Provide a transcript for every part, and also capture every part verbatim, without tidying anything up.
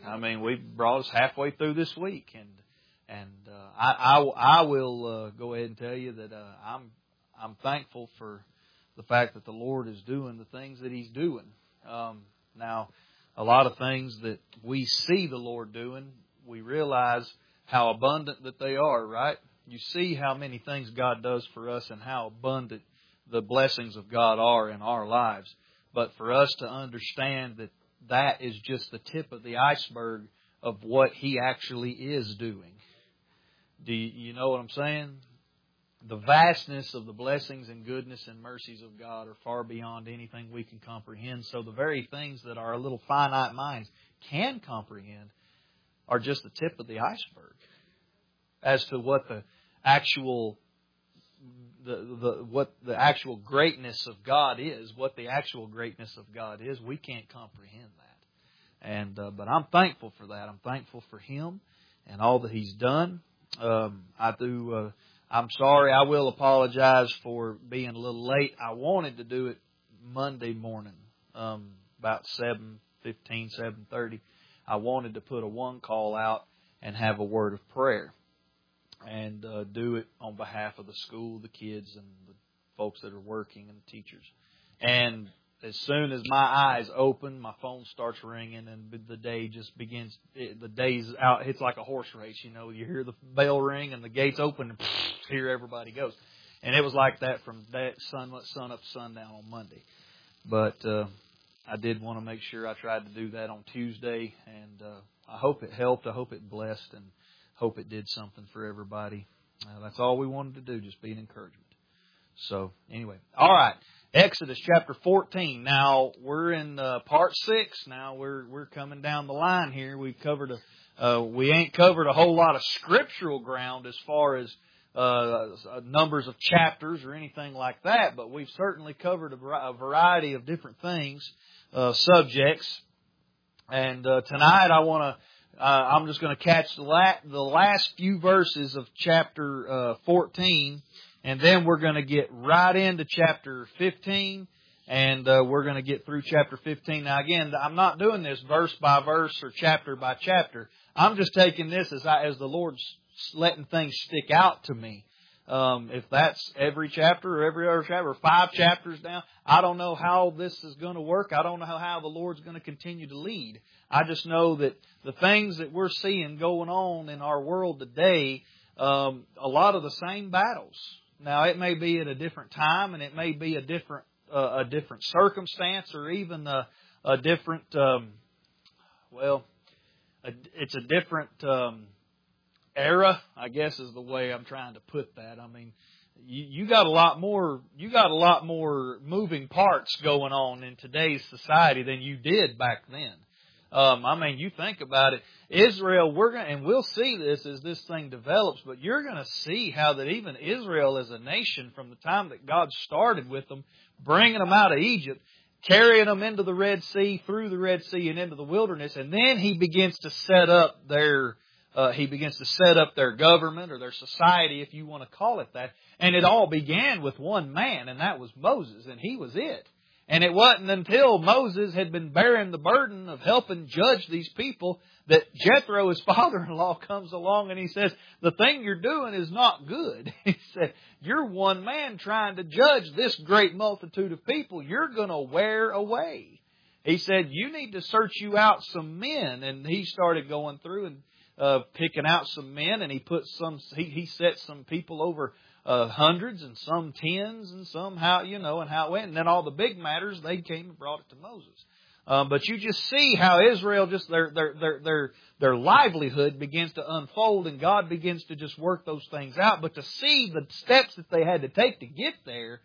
I mean, we brought us halfway through this week, and and uh, I, I I will uh, go ahead and tell you that uh, I'm I'm thankful for the fact that the Lord is doing the things that He's doing. Um, now, a lot of things that we see the Lord doing, we realize how abundant that they are, right? You see how many things God does for us and how abundant the blessings of God are in our lives. But for us to understand that that is just the tip of the iceberg of what He actually is doing. Do you, you know what I'm saying? The vastness of the blessings and goodness and mercies of God are far beyond anything we can comprehend. So the very things that our little finite minds can comprehend are just the tip of the iceberg as to what the actual the, the what the actual greatness of God is, what the actual greatness of God is. We can't comprehend that. And uh, but I'm thankful for that. I'm thankful for Him and all that He's done. Um, I do. Uh, I'm sorry. I will apologize for being a little late. I wanted to do it Monday morning, um, about seven fifteen, seven thirty. I wanted to put a one call out and have a word of prayer and uh, do it on behalf of the school, the kids, and the folks that are working and the teachers. And as soon as my eyes open, my phone starts ringing, and the day just begins. It, the day's out. It's like a horse race, you know. You hear the bell ring, and the gates open, and here everybody goes. And it was like that from that sun, sun up, sundown on Monday. But uh, I did want to make sure I tried to do that on Tuesday, and uh, I hope it helped. I hope it blessed, and hope it did something for everybody. Uh, that's all we wanted to do, just be an encouragement. So anyway, all right. Exodus chapter fourteen. Now we're in uh, part six. Now we're we're coming down the line here. We've covered a uh, we ain't covered a whole lot of scriptural ground as far as uh, numbers of chapters or anything like that, but we've certainly covered a, a variety of different things, uh, subjects. And uh, tonight I want to. Uh, I'm just going to catch the, la- the last few verses of chapter uh, fourteen. And then we're going to get right into chapter fifteen, and uh, we're going to get through chapter fifteen. Now, again, I'm not doing this verse by verse or chapter by chapter. I'm just taking this as I, as the Lord's letting things stick out to me. Um, if that's every chapter or every other chapter or five chapters down, I don't know how this is going to work. I don't know how, how the Lord's going to continue to lead. I just know that the things that we're seeing going on in our world today, um, a lot of the same battles. Now, it may be at a different time, and it may be a different uh, a different circumstance, or even a, a different, um, well, a, it's a different um, era, I guess is the way I'm trying to put that. I mean, you, you got a lot more, you got a lot more moving parts going on in today's society than you did back then. Um, I mean, you think about it. Israel, we're going, and we'll see this as this thing develops, but you're going to see how that even Israel as a nation, from the time that God started with them, bringing them out of Egypt, carrying them into the Red Sea, through the Red Sea, and into the wilderness, and then He begins to set up their, uh, He begins to set up their government or their society, if you want to call it that. And it all began with one man, and that was Moses, and he was it. And it wasn't until Moses had been bearing the burden of helping judge these people that Jethro, his father-in-law, comes along and he says, the thing you're doing is not good. He said, you're one man trying to judge this great multitude of people. You're going to wear away. He said, you need to search you out some men. And he started going through and uh, picking out some men, and he put some, he, he set some people over Uh, hundreds and some tens and some how, you know, and how it went. And then all the big matters, they came and brought it to Moses. Um, but you just see how Israel, just their, their, their, their, their livelihood begins to unfold, and God begins to just work those things out. But to see the steps that they had to take to get there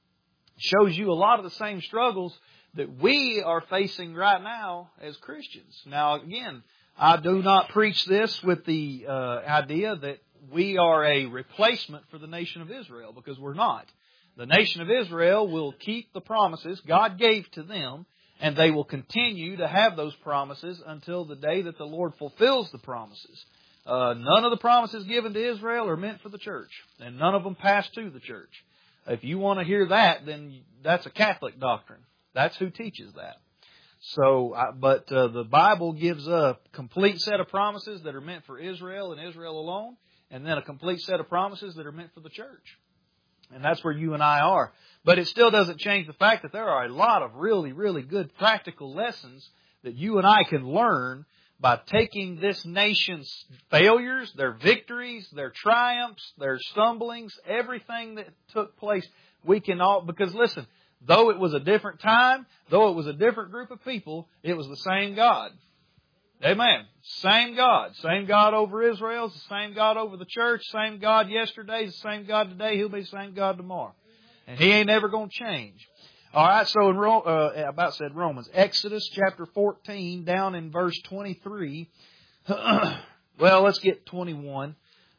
shows you a lot of the same struggles that we are facing right now as Christians. Now, again, I do not preach this with the uh, idea that we are a replacement for the nation of Israel, because we're not. The nation of Israel will keep the promises God gave to them, and they will continue to have those promises until the day that the Lord fulfills the promises. Uh, none of the promises given to Israel are meant for the church, and none of them pass to the church. If you want to hear that, then that's a Catholic doctrine. That's who teaches that. So, but uh, the Bible gives a complete set of promises that are meant for Israel and Israel alone, and then a complete set of promises that are meant for the church. And that's where you and I are. But it still doesn't change the fact that there are a lot of really, really good practical lessons that you and I can learn by taking this nation's failures, their victories, their triumphs, their stumblings, everything that took place. We can all, because listen, though it was a different time, though it was a different group of people, it was the same God. Amen. Same God. Same God over Israel. It's the same God over the church. Same God yesterday. The same God today. He'll be the same God tomorrow. And He ain't ever going to change. All right, so in uh, I about said Romans. Exodus chapter fourteen, down in verse twenty-three. Well, let's get twenty-one.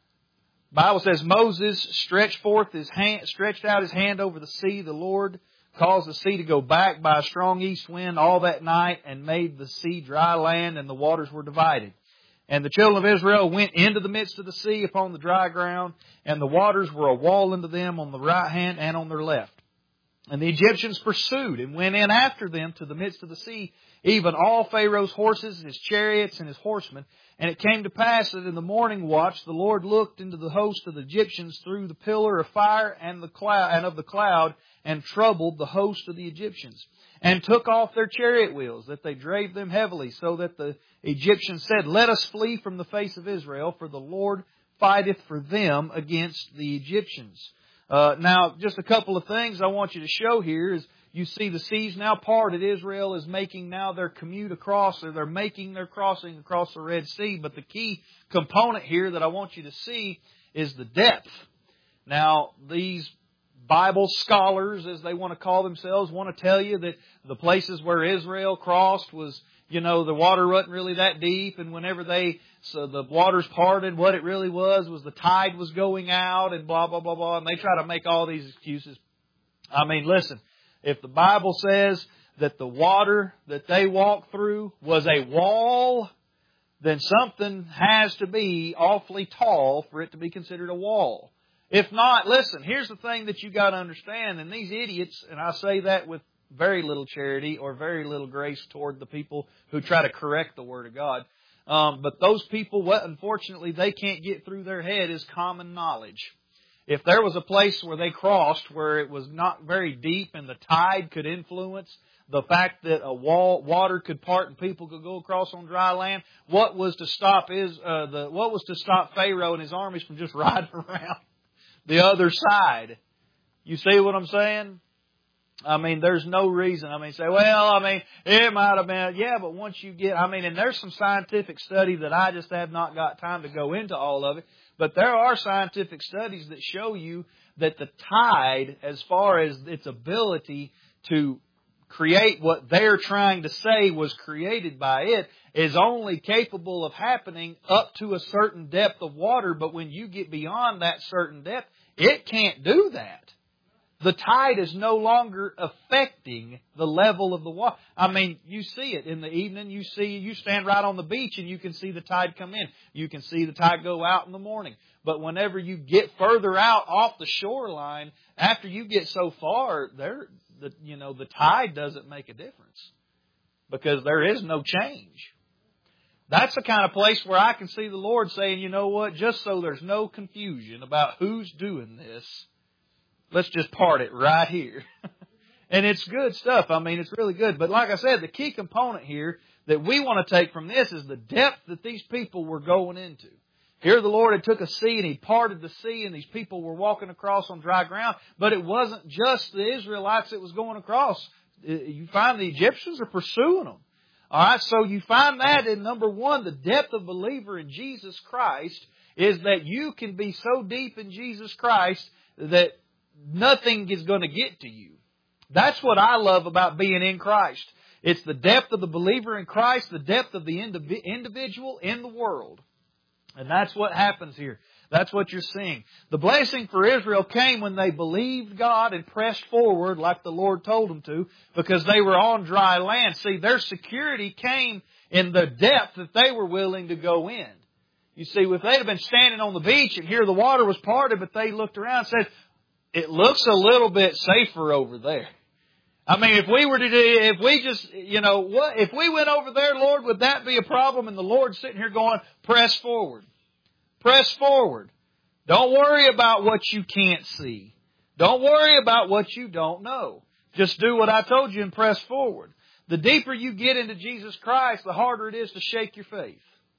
The Bible says, Moses stretched forth his hand, stretched out his hand over the sea. The Lord caused the sea to go back by a strong east wind all that night and made the sea dry land, and the waters were divided. And the children of Israel went into the midst of the sea upon the dry ground, and the waters were a wall unto them on the right hand and on their left. And the Egyptians pursued and went in after them to the midst of the sea, even all Pharaoh's horses, his chariots, and his horsemen. And it came to pass that in the morning watch the Lord looked into the host of the Egyptians through the pillar of fire and the cloud and of the cloud, and troubled the host of the Egyptians, and took off their chariot wheels, that they drave them heavily, so that the Egyptians said, Let us flee from the face of Israel, for the Lord fighteth for them against the Egyptians. Uh, now, just a couple of things I want you to show here is you see the seas now parted. Israel is making now their commute across, or they're making their crossing across the Red Sea. But the key component here that I want you to see is the depth. Now, these Bible scholars, as they want to call themselves, want to tell you that the places where Israel crossed was, you know, the water wasn't really that deep, and whenever they, so the waters parted, what it really was was the tide was going out, and blah, blah, blah, blah, and they try to make all these excuses. I mean, listen, if the Bible says that the water that they walked through was a wall, then something has to be awfully tall for it to be considered a wall. If not, listen, here's the thing that you got to understand, and these idiots, and I say that with very little charity or very little grace toward the people who try to correct the Word of God. Um, but those people, what unfortunately they can't get through their head is common knowledge. If there was a place where they crossed where it was not very deep and the tide could influence the fact that a wall, water could part and people could go across on dry land, what was to stop is uh, the what was to stop Pharaoh and his armies from just riding around the other side? You see what I'm saying? I mean, there's no reason. I mean, say, well, I mean, it might have been, yeah, but once you get, I mean, and there's some scientific study that I just have not got time to go into all of it, but there are scientific studies that show you that the tide, as far as its ability to create what they're trying to say was created by it, is only capable of happening up to a certain depth of water, but when you get beyond that certain depth, it can't do that. The tide is no longer affecting the level of the water. I mean, you see it in the evening. You see, you stand right on the beach and you can see the tide come in. You can see the tide go out in the morning. But whenever you get further out off the shoreline, after you get so far, there, the, you know, the tide doesn't make a difference because there is no change. That's the kind of place where I can see the Lord saying, you know what, just so there's no confusion about who's doing this, let's just part it right here. And it's good stuff. I mean, it's really good. But like I said, the key component here that we want to take from this is the depth that these people were going into. Here the Lord had took a sea and He parted the sea and these people were walking across on dry ground. But it wasn't just the Israelites that was going across. You find the Egyptians are pursuing them. All right, so you find that in number one, the depth of believer in Jesus Christ is that you can be so deep in Jesus Christ that nothing is going to get to you. That's what I love about being in Christ. It's the depth of the believer in Christ, the depth of the indiv- individual in the world. And that's what happens here. That's what you're seeing. The blessing for Israel came when they believed God and pressed forward like the Lord told them to, because they were on dry land. See, their security came in the depth that they were willing to go in. You see, if they'd have been standing on the beach and here the water was parted, but they looked around and said, it looks a little bit safer over there. I mean, if we were to do, if we just, you know, what, if we went over there, Lord, would that be a problem? And the Lord's sitting here going, press forward. Press forward. Don't worry about what you can't see. Don't worry about what you don't know. Just do what I told you and press forward. The deeper you get into Jesus Christ, the harder it is to shake your faith.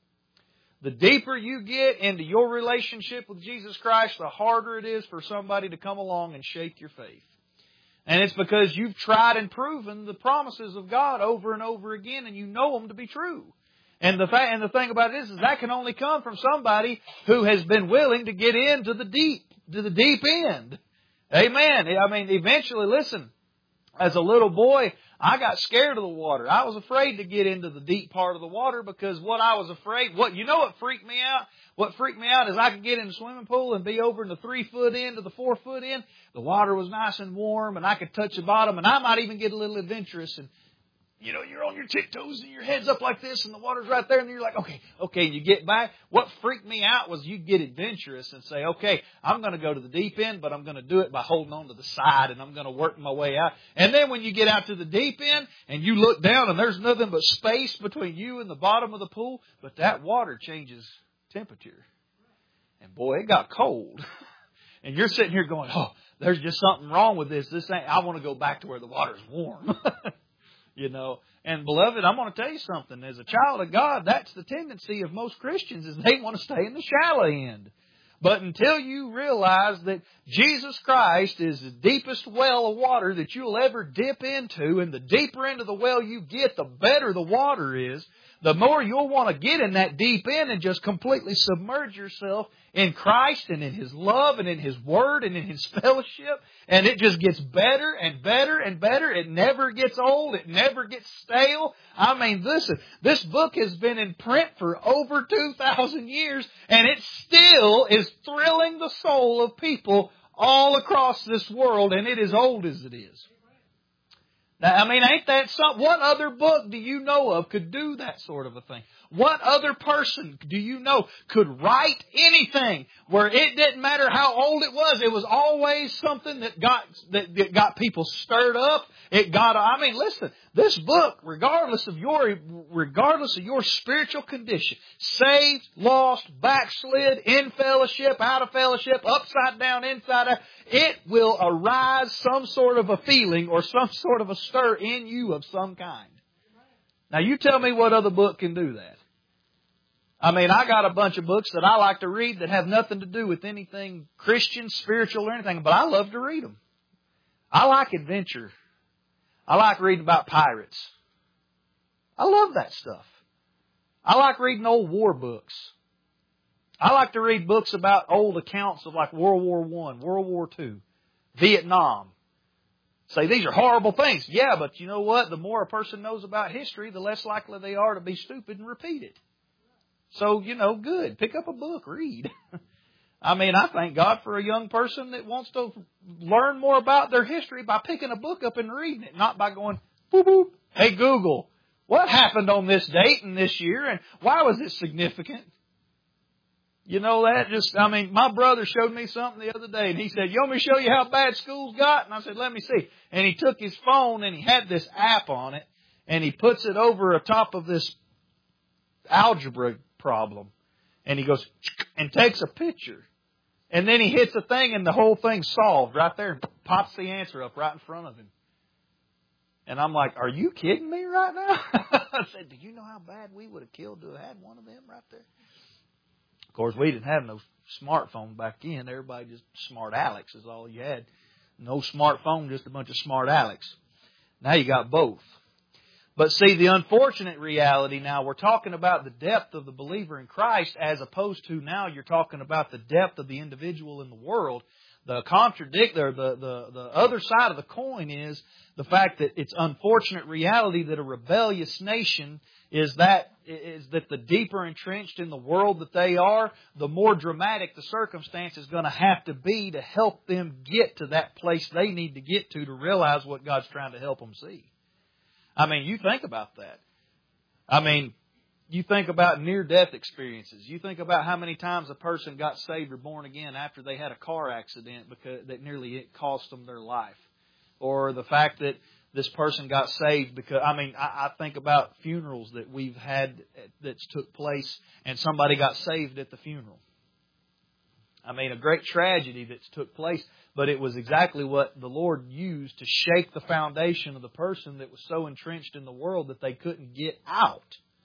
The deeper you get into your relationship with Jesus Christ, the harder it is for somebody to come along and shake your faith. And it's because you've tried and proven the promises of God over and over again, and you know them to be true. And the fact, and the thing about it is, is that can only come from somebody who has been willing to get into the deep, to the deep end. Amen. I mean, eventually, listen, as a little boy, I got scared of the water. I was afraid to get into the deep part of the water because what I was afraid, what you know what freaked me out? What freaked me out is I could get in the swimming pool and be over in the three foot end to the four foot end. The water was nice and warm and I could touch the bottom and I might even get a little adventurous and, you know, you're on your tiptoes and your head's up like this and the water's right there and you're like, okay, okay, and you get back. What freaked me out was you'd get adventurous and say, okay, I'm going to go to the deep end, but I'm going to do it by holding on to the side and I'm going to work my way out. And then when you get out to the deep end and you look down and there's nothing but space between you and the bottom of the pool, but that water changes temperature. And boy, it got cold. And you're sitting here going, oh, there's just something wrong with this. This ain't, I want to go back to where the water's warm. You know, and beloved, I'm going to tell you something. As a child of God, that's the tendency of most Christians is they want to stay in the shallow end. But until you realize that Jesus Christ is the deepest well of water that you'll ever dip into, and the deeper into the well you get, the better the water is, the more you'll want to get in that deep end and just completely submerge yourself in Christ and in His love and in His Word and in His fellowship. And it just gets better and better and better. It never gets old. It never gets stale. I mean, listen, this book has been in print for over two thousand years and it still is thrilling the soul of people all across this world, and it is old as it is. Now, I mean, ain't that something? What other book do you know of could do that sort of a thing? What other person do you know could write anything where it didn't matter how old it was? It was always something that got that, that got people stirred up. It got. I mean, listen. This book, regardless of your regardless of your spiritual condition, saved, lost, backslid, in fellowship, out of fellowship, upside down, inside out, it will arise some sort of a feeling or some sort of a stir in you of some kind. Now, you tell me what other book can do that. I mean, I got a bunch of books that I like to read that have nothing to do with anything Christian, spiritual, or anything, but I love to read them. I like adventure. I like reading about pirates. I love that stuff. I like reading old war books. I like to read books about old accounts of like World War One, World War Two, Vietnam. Say, these are horrible things. Yeah, but you know what? The more a person knows about history, the less likely they are to be stupid and repeat it. So, you know, good. Pick up a book, read. I mean, I thank God for a young person that wants to learn more about their history by picking a book up and reading it, not by going, boop, boop. Hey, Google, what happened on this date and this year, and why was it significant? You know, that just, I mean, my brother showed me something the other day, and he said, you want me to show you how bad school's got? And I said, let me see. And he took his phone, and he had this app on it, and he puts it over atop of this algebra problem. And he goes, and takes a picture. And then he hits a thing, and the whole thing's solved right there, and pops the answer up right in front of him. And I'm like, are you kidding me right now? I said, do you know how bad we would have killed to have had one of them right there? Of course, we didn't have no smartphone back then. Everybody just smart Alex is all you had. No smartphone, just a bunch of smart Alex. Now you got both. But see, the unfortunate reality now, we're talking about the depth of the believer in Christ as opposed to now you're talking about the depth of the individual in the world. The contradict, or the, the, the other side of the coin is the fact that it's unfortunate reality that a rebellious nation is that is that the deeper entrenched in the world that they are, the more dramatic the circumstance is going to have to be to help them get to that place they need to get to to realize what God's trying to help them see. I mean, you think about that. I mean, you think about near-death experiences. You think about how many times a person got saved or born again after they had a car accident because that nearly it cost them their life. Or the fact that this person got saved because, I mean, I, I think about funerals that we've had that's took place and somebody got saved at the funeral. I mean, a great tragedy that's took place, but it was exactly what the Lord used to shake the foundation of the person that was so entrenched in the world that they couldn't get out.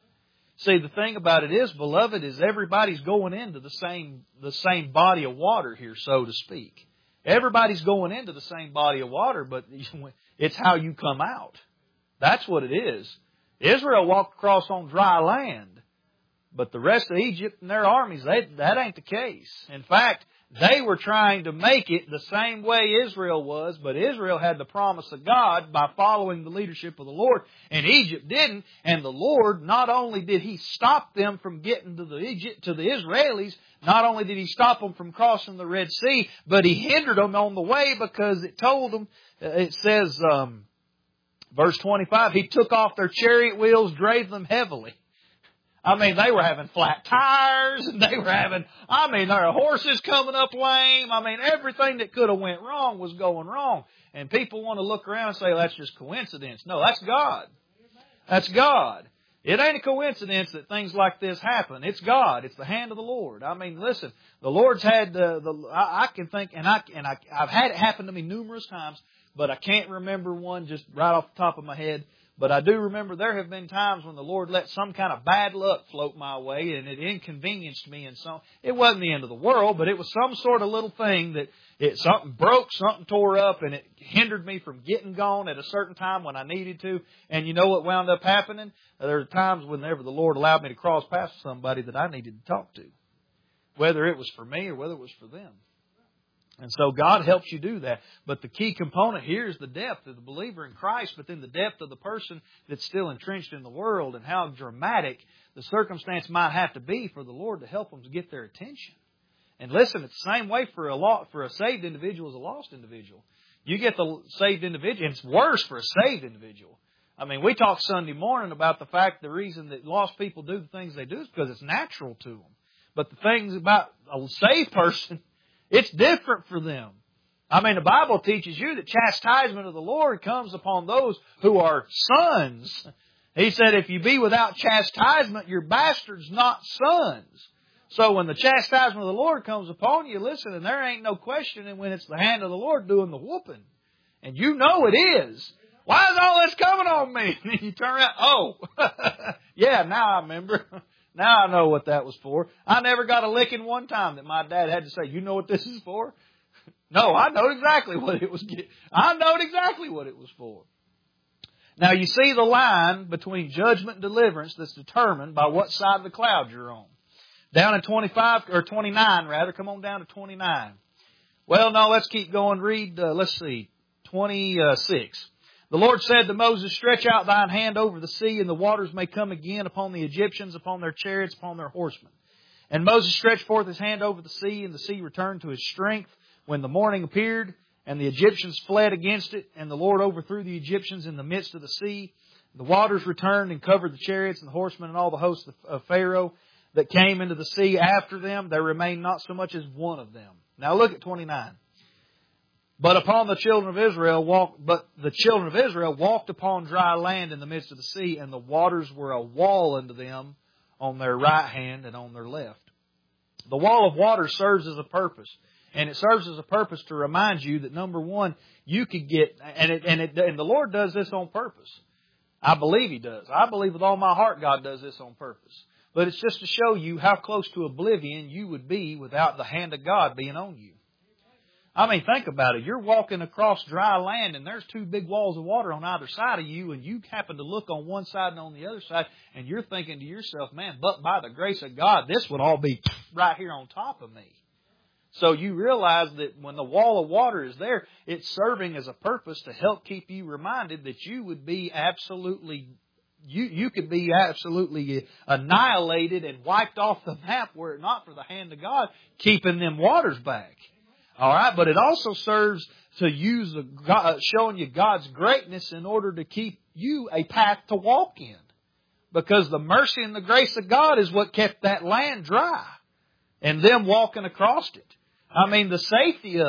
See, the thing about it is, beloved, is everybody's going into the same the same body of water here, so to speak. Everybody's going into the same body of water, but it's how you come out. That's what it is. Israel walked across on dry land, but the rest of Egypt and their armies, they, that ain't the case. In fact, they were trying to make it the same way Israel was, but Israel had the promise of God by following the leadership of the Lord, and Egypt didn't. And the Lord, not only did He stop them from getting to the Egypt to the Israelis, not only did He stop them from crossing the Red Sea, but He hindered them on the way because it told them, it says, um, verse twenty-five, He took off their chariot wheels, drave them heavily. I mean, they were having flat tires, and they were having, I mean, there are horses coming up lame. I mean, everything that could have went wrong was going wrong. And people want to look around and say, well, that's just coincidence. No, that's God. That's God. It ain't a coincidence that things like this happen. It's God. It's the hand of the Lord. I mean, listen, the Lord's had the, the I, I can think, and I and I, I've had it happen to me numerous times, but I can't remember one just right off the top of my head. But I do remember there have been times when the Lord let some kind of bad luck float my way, and it inconvenienced me in some. It wasn't the end of the world, but it was some sort of little thing that it something broke, something tore up, and it hindered me from getting gone at a certain time when I needed to. And you know what wound up happening? There were times whenever the Lord allowed me to cross past somebody that I needed to talk to, whether it was for me or whether it was for them. And so God helps you do that. But the key component here is the depth of the believer in Christ, but then the depth of the person that's still entrenched in the world and how dramatic the circumstance might have to be for the Lord to help them to get their attention. And listen, it's the same way for a lot, for a saved individual as a lost individual. You get the saved individual, and it's worse for a saved individual. I mean, we talked Sunday morning about the fact the reason that lost people do the things they do is because it's natural to them. But the things about a saved person, it's different for them. I mean, the Bible teaches you that chastisement of the Lord comes upon those who are sons. He said, if you be without chastisement, you're bastards, not sons. So when the chastisement of the Lord comes upon you, listen, and there ain't no questioning when it's the hand of the Lord doing the whooping. And you know it is. Why is all this coming on me? And you turn around, oh, yeah, now I remember. Now I know what that was for. I never got a licking one time that my dad had to say, you know what this is for? No, I know exactly what it was. I know exactly what it was for. Now you see the line between judgment and deliverance that's determined by what side of the cloud you're on. Down in twenty-five, or twenty-nine rather, come on down to twenty-nine. Well, no, let's keep going. Read, uh, let's see, twenty-six. The Lord said to Moses, stretch out thine hand over the sea, and the waters may come again upon the Egyptians, upon their chariots, upon their horsemen. And Moses stretched forth his hand over the sea, and the sea returned to his strength when the morning appeared, and the Egyptians fled against it, and the Lord overthrew the Egyptians in the midst of the sea. The waters returned and covered the chariots and the horsemen and all the hosts of Pharaoh that came into the sea after them. There remained not so much as one of them. Now look at twenty-nine. But upon the children of Israel walked, but the children of Israel walked upon dry land in the midst of the sea, and the waters were a wall unto them on their right hand and on their left. The wall of water serves as a purpose, and it serves as a purpose to remind you that number one, you could get, and it, and it, and the Lord does this on purpose. I believe He does. I believe with all my heart God does this on purpose. But it's just to show you how close to oblivion you would be without the hand of God being on you. I mean, think about it. You're walking across dry land and there's two big walls of water on either side of you, and you happen to look on one side and on the other side, and you're thinking to yourself, man, but by the grace of God, this would all be right here on top of me. So you realize that when the wall of water is there, it's serving as a purpose to help keep you reminded that you would be absolutely, you, you could be absolutely annihilated and wiped off the map were it not for the hand of God keeping them waters back. All right, but it also serves to use the God, showing you God's greatness in order to keep you a path to walk in. Because the mercy and the grace of God is what kept that land dry and them walking across it. I mean, the safety of it.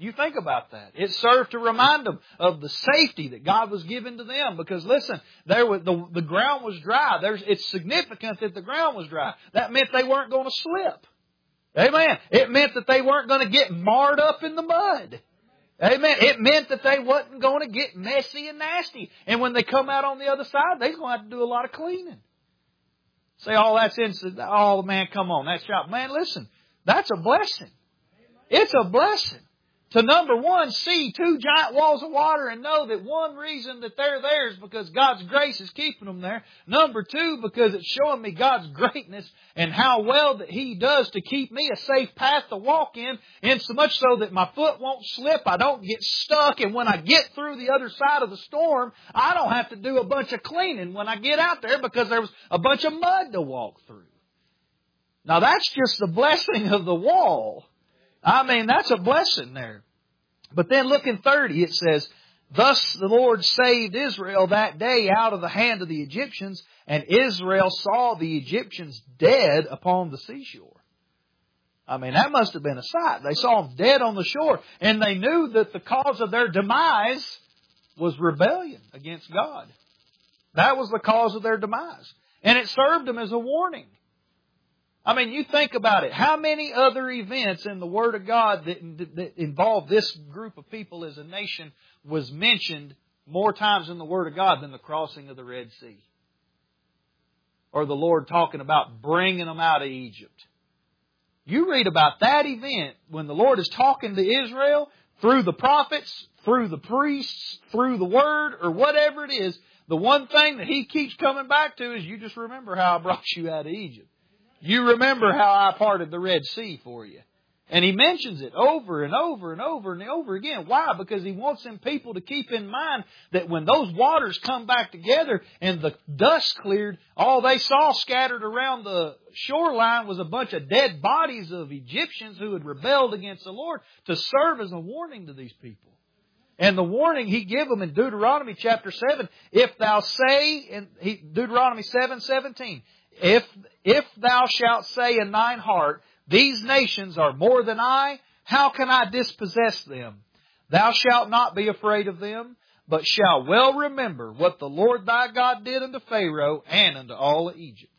You think about that. It served to remind them of the safety that God was giving to them. Because listen, there was, the, the ground was dry. There's, it's significant that the ground was dry. That meant they weren't going to slip. Amen. It meant that they weren't going to get marred up in the mud. Amen. It meant that they wasn't going to get messy and nasty. And when they come out on the other side, they're going to have to do a lot of cleaning. Say, oh, that's instant. Oh, man, come on. That's shop. Man, listen, that's a blessing. It's a blessing. To number one, see two giant walls of water and know that one reason that they're there is because God's grace is keeping them there. Number two, because it's showing me God's greatness and how well that He does to keep me a safe path to walk in, and so much so that my foot won't slip, I don't get stuck, and when I get through the other side of the storm, I don't have to do a bunch of cleaning when I get out there because there was a bunch of mud to walk through. Now that's just the blessing of the wall. I mean, that's a blessing there. But then look in thirty, it says, thus the Lord saved Israel that day out of the hand of the Egyptians, and Israel saw the Egyptians dead upon the seashore. I mean, that must have been a sight. They saw them dead on the shore, and they knew that the cause of their demise was rebellion against God. That was the cause of their demise. And it served them as a warning. I mean, you think about it. How many other events in the Word of God that, that involve this group of people as a nation was mentioned more times in the Word of God than the crossing of the Red Sea? Or the Lord talking about bringing them out of Egypt. You read about that event when the Lord is talking to Israel through the prophets, through the priests, through the Word, or whatever it is. The one thing that He keeps coming back to is you just remember how I brought you out of Egypt. You remember how I parted the Red Sea for you. And He mentions it over and over and over and over again. Why? Because He wants them people to keep in mind that when those waters come back together and the dust cleared, all they saw scattered around the shoreline was a bunch of dead bodies of Egyptians who had rebelled against the Lord, to serve as a warning to these people. And the warning He gave them in Deuteronomy chapter seven, if thou say, in Deuteronomy seven seventeen, If, if thou shalt say in thine heart, these nations are more than I, how can I dispossess them? Thou shalt not be afraid of them, but shalt well remember what the Lord thy God did unto Pharaoh and unto all of Egypt.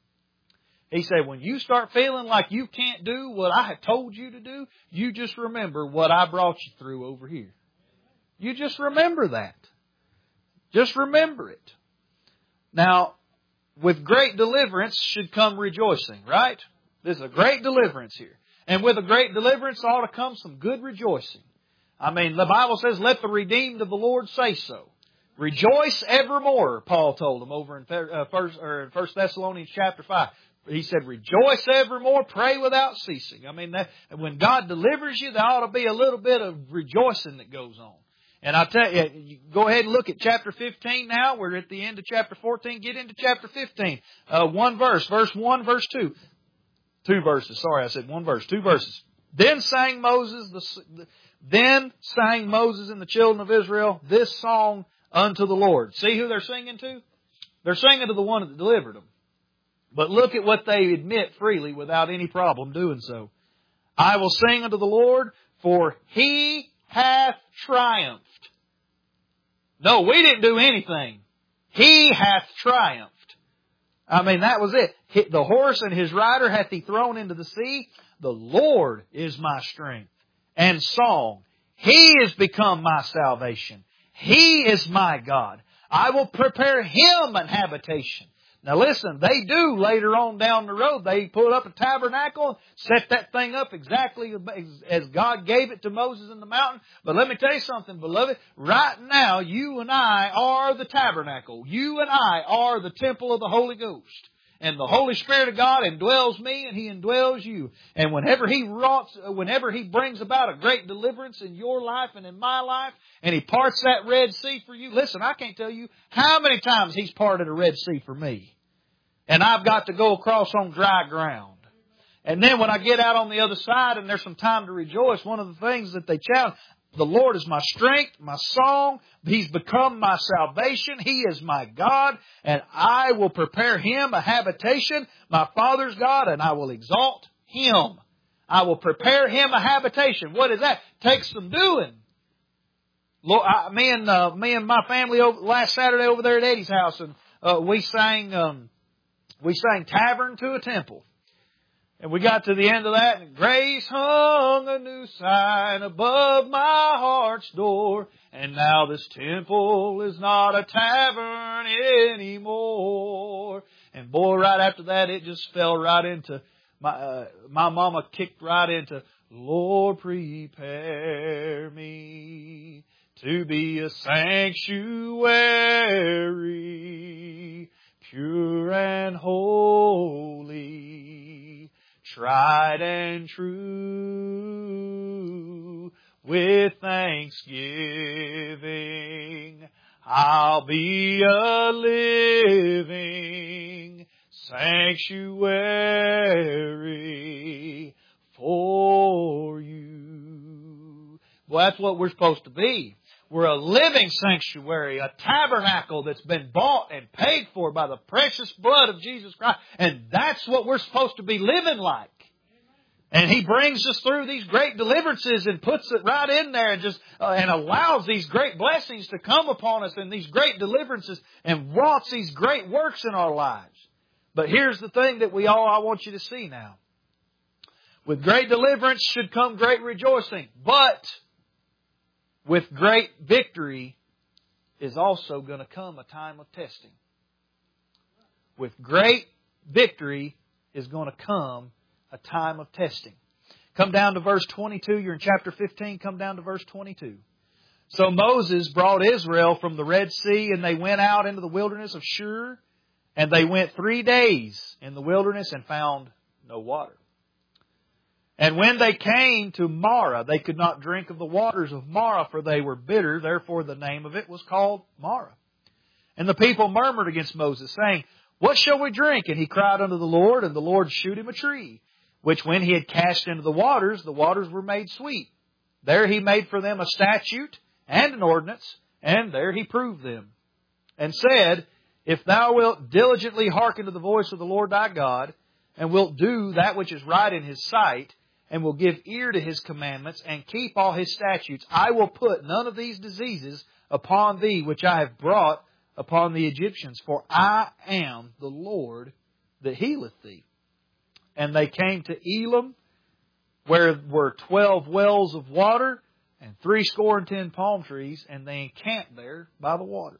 He said, when you start feeling like you can't do what I have told you to do, you just remember what I brought you through over here. You just remember that. Just remember it. Now, with great deliverance should come rejoicing, right? There's a great deliverance here. And with a great deliverance ought to come some good rejoicing. I mean, the Bible says, let the redeemed of the Lord say so. Rejoice evermore, Paul told them over in First, or in First Thessalonians chapter five. He said, rejoice evermore, pray without ceasing. I mean, that, when God delivers you, there ought to be a little bit of rejoicing that goes on. And I tell you, you, go ahead and look at chapter fifteen now. We're at the end of chapter fourteen. Get into chapter fifteen. Uh, one verse, verse one, verse two. Two verses. Sorry, I said one verse. Two verses. Then sang Moses, the, then sang Moses and the children of Israel this song unto the Lord. See who they're singing to? They're singing to the one that delivered them. But look at what they admit freely without any problem doing so. I will sing unto the Lord, for He hath triumphed. No, we didn't do anything. He hath triumphed. I mean, that was it. The horse and his rider hath He thrown into the sea. The Lord is my strength and song. He is become my salvation. He is my God. I will prepare Him an habitation. Now listen, they do later on down the road. They put up a tabernacle, set that thing up exactly as God gave it to Moses in the mountain. But let me tell you something, beloved. Right now, you and I are the tabernacle. You and I are the temple of the Holy Ghost. And the Holy Spirit of God indwells me and He indwells you. And whenever He wrought, whenever He brings about a great deliverance in your life and in my life, and He parts that Red Sea for you, listen, I can't tell you how many times He's parted a Red Sea for me. And I've got to go across on dry ground. And then when I get out on the other side and there's some time to rejoice, one of the things that they challenge, the Lord is my strength, my song. He's become my salvation. He is my God. And I will prepare Him a habitation, my Father's God, and I will exalt Him. I will prepare him a habitation. What is that? Takes some doing. Lord, I, me and uh, me and my family over, last Saturday over there at Eddie's house, and uh, we sang um, we sang "Tavern to a Temple," and we got to the end of that, and grace hung a new sign above my heart's door, and now this temple is not a tavern anymore. And boy, right after that, it just fell right into my uh, my mama kicked right into, Lord, prepare me to be a sanctuary, pure and holy, tried and true, with thanksgiving. I'll be a living sanctuary for you. Well, that's what we're supposed to be. We're a living sanctuary, a tabernacle that's been bought and paid for by the precious blood of Jesus Christ. And that's what we're supposed to be living like. And He brings us through these great deliverances and puts it right in there and just uh, and allows these great blessings to come upon us and these great deliverances and wrought these great works in our lives. But here's the thing that we all I want you to see now. With great deliverance should come great rejoicing. But with great victory is also going to come a time of testing. With great victory is going to come a time of testing. Come down to verse twenty-two. You're in chapter fifteen. Come down to verse twenty-two. So Moses brought Israel from the Red Sea, and they went out into the wilderness of Shur, and they went three days in the wilderness and found no water. And when they came to Marah, they could not drink of the waters of Marah, for they were bitter. Therefore the name of it was called Marah. And the people murmured against Moses, saying, What shall we drink? And he cried unto the Lord, and the Lord shewed him a tree, which when he had cast into the waters, the waters were made sweet. There he made for them a statute and an ordinance, and there he proved them. And said, If thou wilt diligently hearken to the voice of the Lord thy God, and wilt do that which is right in His sight, and will give ear to His commandments, and keep all His statutes, I will put none of these diseases upon thee, which I have brought upon the Egyptians, for I am the Lord that healeth thee. And they came to Elim, where were twelve wells of water, and three score and ten palm trees, and they encamped there by the waters.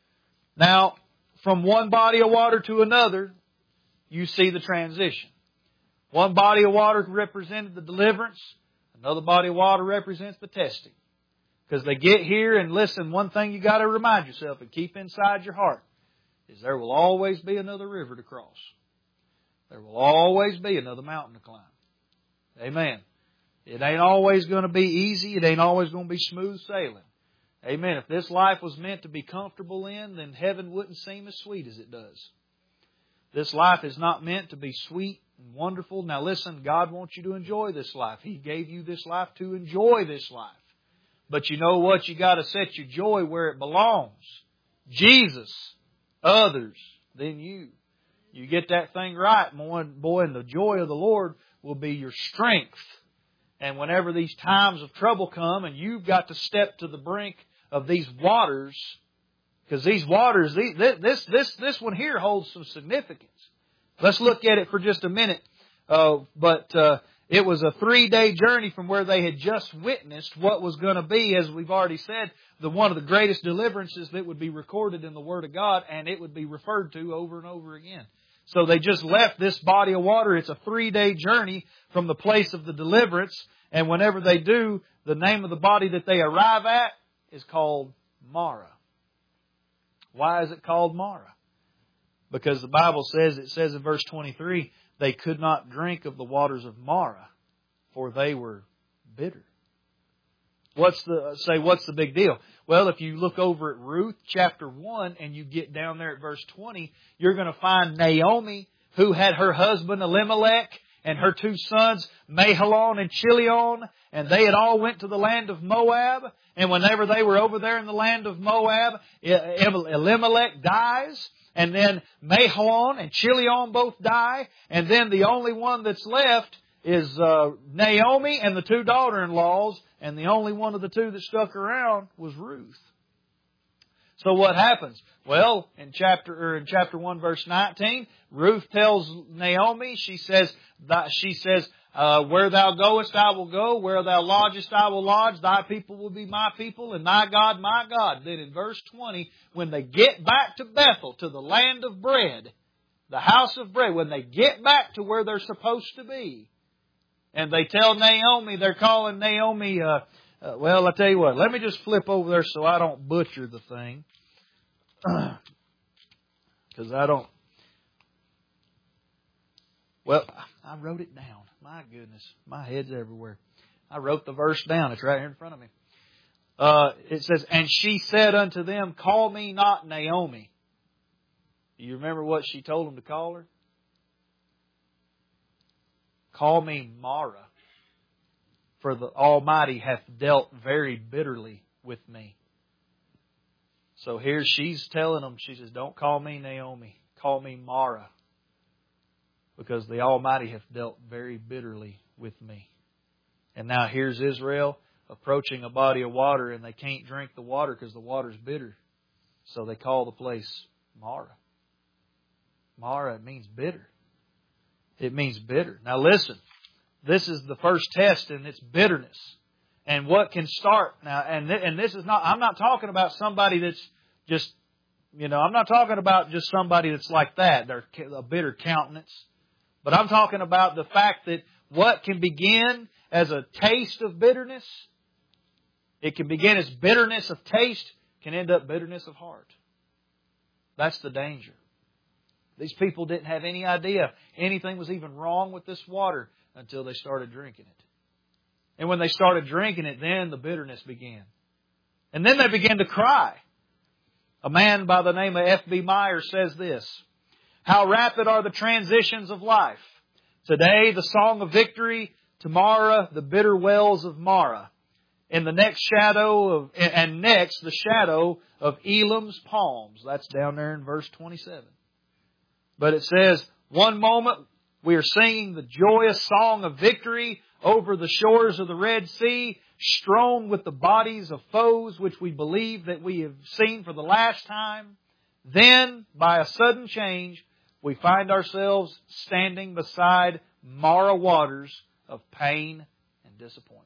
Now, from one body of water to another, you see the transition. One body of water represented the deliverance. Another body of water represents the testing. Because they get here, and listen, one thing you got to remind yourself and keep inside your heart is there will always be another river to cross. There will always be another mountain to climb. Amen. It ain't always going to be easy. It ain't always going to be smooth sailing. Amen. If this life was meant to be comfortable in, then heaven wouldn't seem as sweet as it does. This life is not meant to be sweet and wonderful. Now listen, God wants you to enjoy this life. He gave you this life to enjoy this life. But you know what? You got to set your joy where it belongs. Jesus, others, then you. You get that thing right, boy, and the joy of the Lord will be your strength. And whenever these times of trouble come and you've got to step to the brink of these waters, because these waters, this this this one here holds some significance. Let's look at it for just a minute. Uh, but uh, it was a three-day journey from where they had just witnessed what was going to be, as we've already said, the one of the greatest deliverances that would be recorded in the Word of God, and it would be referred to over and over again. So they just left this body of water. It's a three-day journey from the place of the deliverance. And whenever they do, the name of the body that they arrive at is called Marah. Why is it called Marah? Because the Bible says, it says in verse twenty-three, they could not drink of the waters of Marah, for they were bitter. What's the, say, what's the big deal? Well, if you look over at Ruth chapter one and you get down there at verse twenty, you're going to find Naomi, who had her husband Elimelech and her two sons Mahlon and Chilion, and they had all went to the land of Moab. And whenever they were over there in the land of Moab, Elimelech dies, and then Mahlon and Chilion both die, and then the only one that's left is uh, Naomi and the two daughter-in-laws, and the only one of the two that stuck around was Ruth. So what happens? Well, in chapter or in chapter one, verse nineteen, Ruth tells Naomi, she says, that, she says, uh, "Where thou goest, I will go. Where thou lodgest, I will lodge. Thy people will be my people, and thy God, my God." Then in verse twenty, when they get back to Bethel, to the land of bread, the house of bread, when they get back to where they're supposed to be, and they tell Naomi, they're calling Naomi, uh, uh, well, I tell you what, let me just flip over there so I don't butcher the thing. Because I don't, well, I wrote it down. My goodness, my head's everywhere. I wrote the verse down. It's right here in front of me. Uh, it says, "And she said unto them, Call me not Naomi." Do you remember what she told them to call her? "Call me Mara, for the Almighty hath dealt very bitterly with me." So here she's telling them, she says, "Don't call me Naomi, call me Mara, because the Almighty hath dealt very bitterly with me." And now here's Israel approaching a body of water, and they can't drink the water because the water's bitter. So they call the place Mara. Mara, it means bitter. It means bitter. Now listen, this is the first test, and it's bitterness. And what can start now, and th- and this is not, I'm not talking about somebody that's just, you know, I'm not talking about just somebody that's like that, they're a bitter countenance. But I'm talking about the fact that what can begin as a taste of bitterness, it can begin as bitterness of taste, can end up bitterness of heart. That's the danger. These people didn't have any idea anything was even wrong with this water until they started drinking it. And when they started drinking it, then the bitterness began. And then they began to cry. A man by the name of F B Meyer says this: "How rapid are the transitions of life. Today, the song of victory. Tomorrow, the bitter wells of Mara. In the next shadow of, and next, the shadow of Elam's palms." That's down there in verse twenty-seven. But it says, one moment we are singing the joyous song of victory over the shores of the Red Sea, strewn with the bodies of foes which we believe that we have seen for the last time. Then, by a sudden change, we find ourselves standing beside Mara waters of pain and disappointment.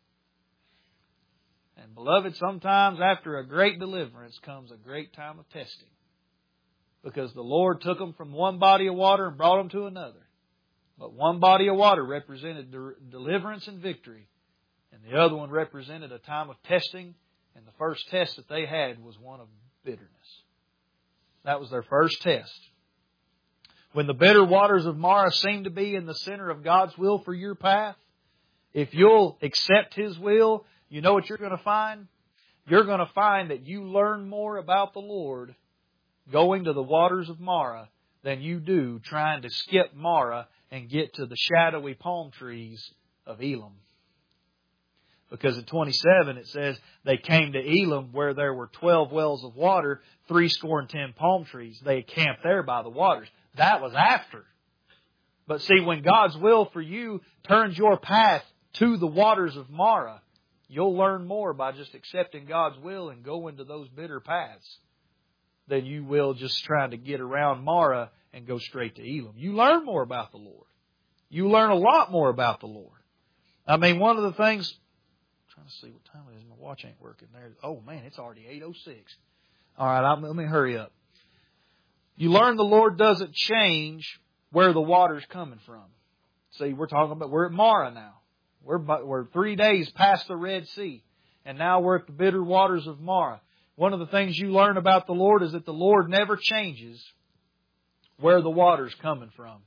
And beloved, sometimes after a great deliverance comes a great time of testing. Because the Lord took them from one body of water and brought them to another. But one body of water represented deliverance and victory. And the other one represented a time of testing. And the first test that they had was one of bitterness. That was their first test. When the bitter waters of Mara seem to be in the center of God's will for your path, if you'll accept His will, you know what you're going to find? You're going to find that you learn more about the Lord going to the waters of Mara than you do trying to skip Mara and get to the shadowy palm trees of Elam. Because in twenty-seven it says, they came to Elam where there were twelve wells of water, three score and ten palm trees. They camped there by the waters. That was after. But see, when God's will for you turns your path to the waters of Mara, you'll learn more by just accepting God's will and going to those bitter paths than you will just trying to get around Mara and go straight to Elam. You learn more about the Lord. You learn a lot more about the Lord. I mean, one of the things, I'm trying to see what time it is. My watch ain't working there. Oh man, it's already eight oh six. All right, I'm, let me hurry up. You learn the Lord doesn't change where the water's coming from. See, we're talking about, we're at Mara now. We're, we're three days past the Red Sea. And now we're at the bitter waters of Mara. One of the things you learn about the Lord is that the Lord never changes where the water's coming from.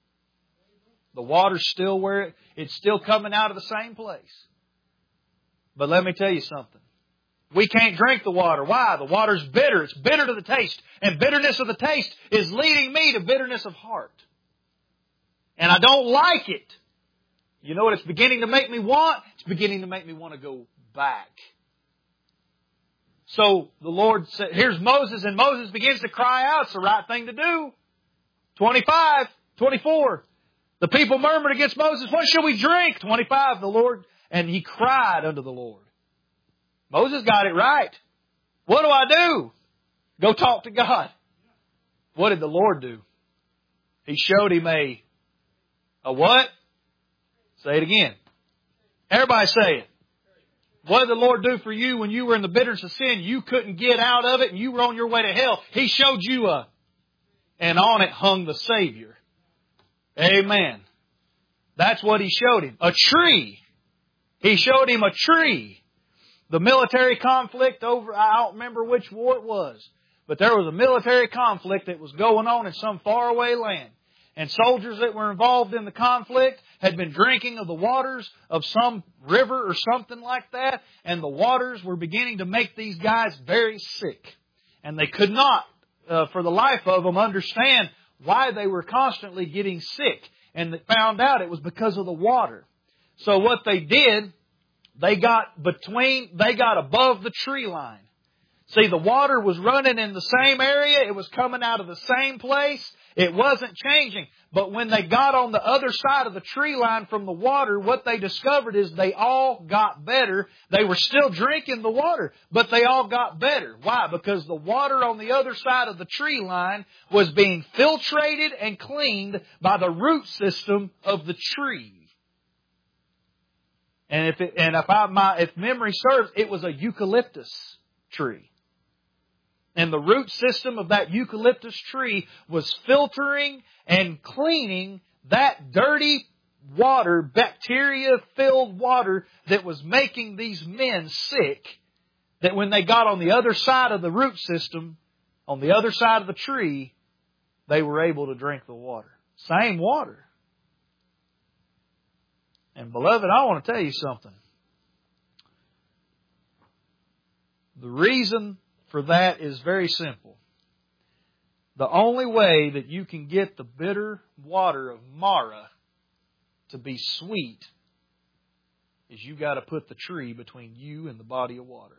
The water's still where it, it's still coming out of the same place. But let me tell you something. We can't drink the water. Why? The water's bitter. It's bitter to the taste. And bitterness of the taste is leading me to bitterness of heart. And I don't like it. You know what it's beginning to make me want? It's beginning to make me want to go back. So the Lord said, here's Moses, and Moses begins to cry out. It's the right thing to do. twenty-five, twenty-four. The people murmured against Moses, what shall we drink? twenty-five, the Lord, and he cried unto the Lord. Moses got it right. What do I do? Go talk to God. What did the Lord do? He showed him a, a what? Say it again. Everybody say it. What did the Lord do for you when you were in the bitterness of sin? You couldn't get out of it and you were on your way to hell. He showed you a, and on it hung the Savior. Amen. That's what He showed him. A tree. He showed him a tree. The military conflict over, I don't remember which war it was, but there was a military conflict that was going on in some faraway land. And soldiers that were involved in the conflict had been drinking of the waters of some river or something like that. And the waters were beginning to make these guys very sick. And they could not, uh, for the life of them, understand why they were constantly getting sick. And they found out it was because of the water. So what they did, they got between, they got above the tree line. See, the water was running in the same area. It was coming out of the same place. It wasn't changing. But when they got on the other side of the tree line from the water, what they discovered is they all got better. They were still drinking the water, but they all got better. Why? Because the water on the other side of the tree line was being filtrated and cleaned by the root system of the tree. And if it, and if I, my, if memory serves, it was a eucalyptus tree. And the root system of that eucalyptus tree was filtering and cleaning that dirty water, bacteria-filled water that was making these men sick, that when they got on the other side of the root system, on the other side of the tree, they were able to drink the water. Same water. And beloved, I want to tell you something. The reason for that is very simple. The only way that you can get the bitter water of Mara to be sweet is you got to put the tree between you and the body of water.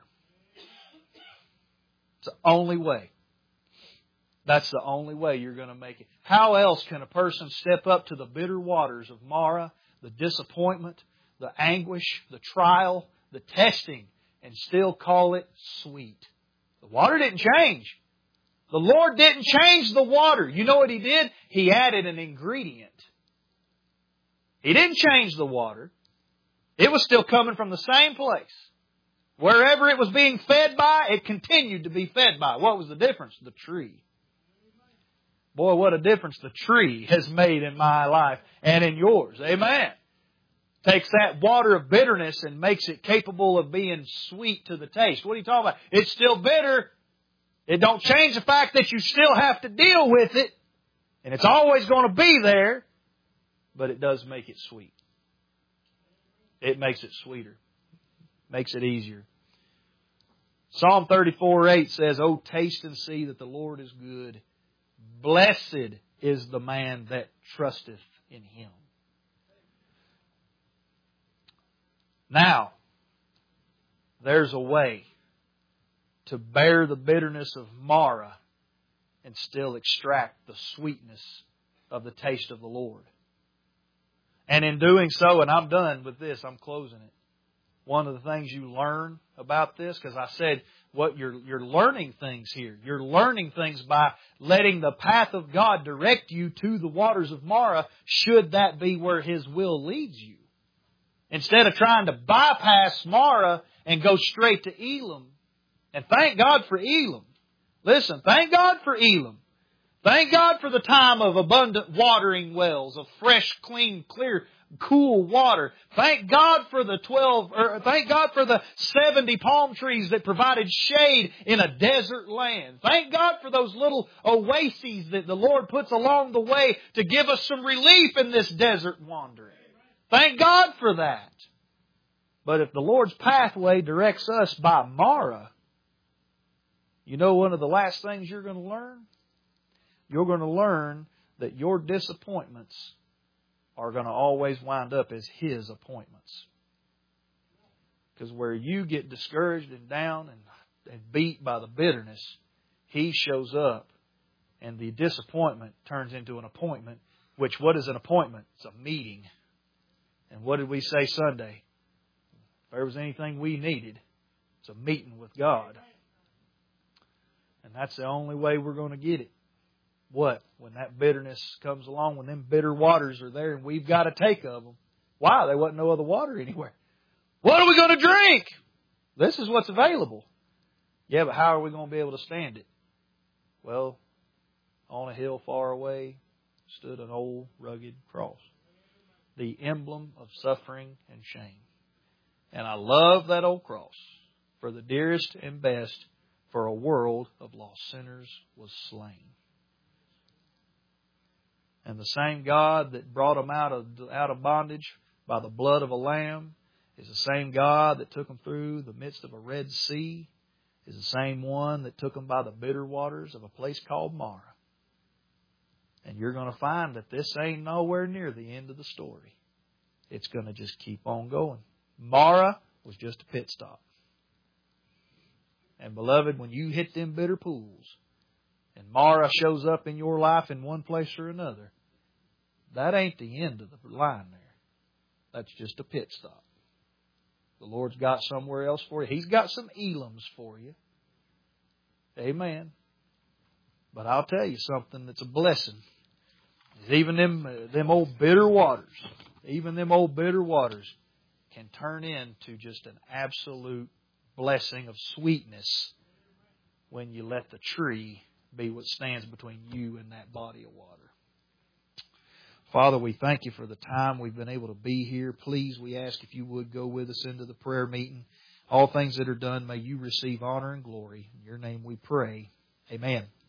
It's the only way. That's the only way you're going to make it. How else can a person step up to the bitter waters of Mara, the disappointment, the anguish, the trial, the testing, and still call it sweet? The water didn't change. The Lord didn't change the water. You know what He did? He added an ingredient. He didn't change the water. It was still coming from the same place. Wherever it was being fed by, it continued to be fed by. What was the difference? The tree. Boy, what a difference the tree has made in my life and in yours. Amen. Takes that water of bitterness and makes it capable of being sweet to the taste. What are you talking about? It's still bitter. It don't change the fact that you still have to deal with it. And it's always going to be there. But it does make it sweet. It makes it sweeter. Makes it easier. Psalm thirty-four eight says, "Oh, taste and see that the Lord is good. Blessed is the man that trusteth in Him." Now, there's a way to bear the bitterness of Mara and still extract the sweetness of the taste of the Lord. And in doing so, and I'm done with this, I'm closing it. One of the things you learn about this, because I said, what you're you're learning things here. You're learning things by letting the path of God direct you to the waters of Mara, should that be where His will leads you. Instead of trying to bypass Mara and go straight to Elim. And thank God for Elim. Listen, thank God for Elim. Thank God for the time of abundant watering wells, of fresh, clean, clear, cool water. Thank God for the twelve, or thank God for the seventy palm trees that provided shade in a desert land. Thank God for those little oases that the Lord puts along the way to give us some relief in this desert wandering. Thank God for that. But if the Lord's pathway directs us by Mara, you know one of the last things you're going to learn? You're going to learn that your disappointments are going to always wind up as His appointments. Because where you get discouraged and down and, and beat by the bitterness, He shows up and the disappointment turns into an appointment Which, what is an appointment? It's a meeting. And what did we say Sunday? If there was anything we needed, it's a meeting with God. And that's the only way we're going to get it. What? When that bitterness comes along, when them bitter waters are there and we've got to take of them. Why? There wasn't no other water anywhere. What are we going to drink? This is what's available. Yeah, but how are we going to be able to stand it? Well, on a hill far away stood an old rugged cross. The emblem of suffering and shame. And I love that old cross. For the dearest and best, for a world of lost sinners was slain. And the same God that brought them out of, out of bondage by the blood of a lamb is the same God that took them through the midst of a Red Sea, is the same one that took them by the bitter waters of a place called Marah. And you're going to find that this ain't nowhere near the end of the story. It's going to just keep on going. Marah was just a pit stop. And beloved, when you hit them bitter pools, and Marah shows up in your life in one place or another, that ain't the end of the line there. That's just a pit stop. The Lord's got somewhere else for you. He's got some Elams for you. Amen. But I'll tell you something that's a blessing. Is even them, uh, them old bitter waters, even them old bitter waters can turn into just an absolute blessing of sweetness when you let the tree be what stands between you and that body of water. Father, we thank you for the time we've been able to be here. Please, we ask if you would go with us into the prayer meeting. All things that are done, may you receive honor and glory. In your name we pray. Amen.